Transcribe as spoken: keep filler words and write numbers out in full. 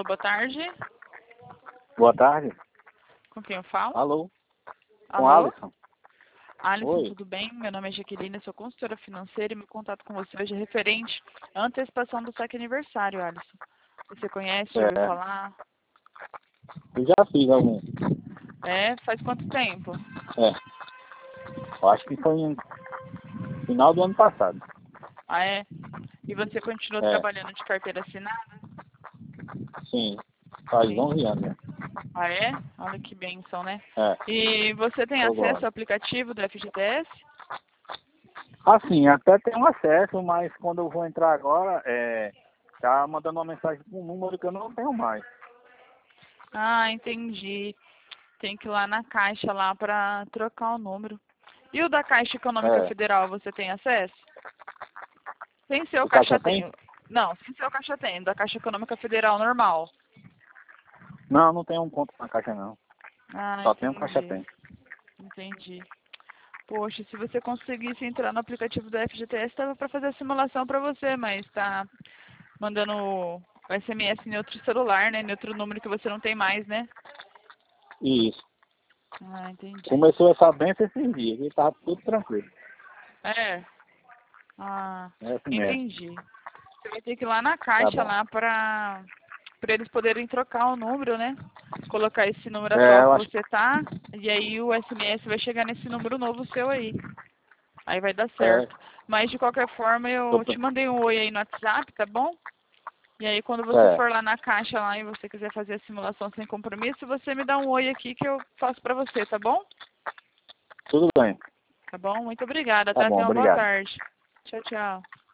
boa tarde. Boa tarde. Com quem eu falo? Alô? Com Alô? Alisson. Alisson, Oi. tudo bem? Meu nome é Jaqueline, sou consultora financeira e meu contato com você hoje é referente à antecipação do saque aniversário, Alisson. Você conhece, já ouviu É, falar? eu já fiz algum. É? Faz quanto tempo? É, eu acho que foi no final do ano passado. Ah, é? E você continua É, trabalhando de carteira assinada? sim. Faz Sim. onze anos, né? Ah, é? Olha que bênção, né? É, E você tem tô acesso agora. ao aplicativo do F G T S? Assim, até tem um acesso, mas quando eu vou entrar agora, é, tá mandando uma mensagem com um número que eu não tenho mais. Ah, entendi. Tem que ir lá na Caixa lá para trocar o número. E o da Caixa Econômica É, Federal, você tem acesso? Sem ser o o Caixa Caixa tem? tem. Não, sem ser o Caixa tem, da Caixa Econômica Federal normal. Não, não tem um ponto na Caixa não. Ah, Só tem um Caixa entendi. tem. Entendi. Poxa, se você conseguisse entrar no aplicativo do F G T S, dava para fazer a simulação para você, mas tá mandando o S M S em outro celular, né? Em outro número que você não tem mais, né? Isso. Ah, entendi. Começou essa benção esses dias, e tava tudo tranquilo. É. Ah, É assim mesmo. entendi. Você vai ter que ir lá na Tá Caixa bom. lá para para eles poderem trocar o número, né? Colocar esse número É, atual eu que acho você tá, e aí o S M S vai chegar nesse número novo seu aí. Aí vai dar que é. certo. Mas de qualquer forma Tô, eu te mandei um oi aí no WhatsApp, tá bom? E aí quando você é, for lá na Caixa lá e você quiser fazer a simulação sem compromisso, você me dá um oi aqui que eu faço pra você, tá bom? tudo bem. Tá bom? Muito obrigada, Tá tá? bom, Tenha uma boa obrigado. tarde. Tchau, tchau.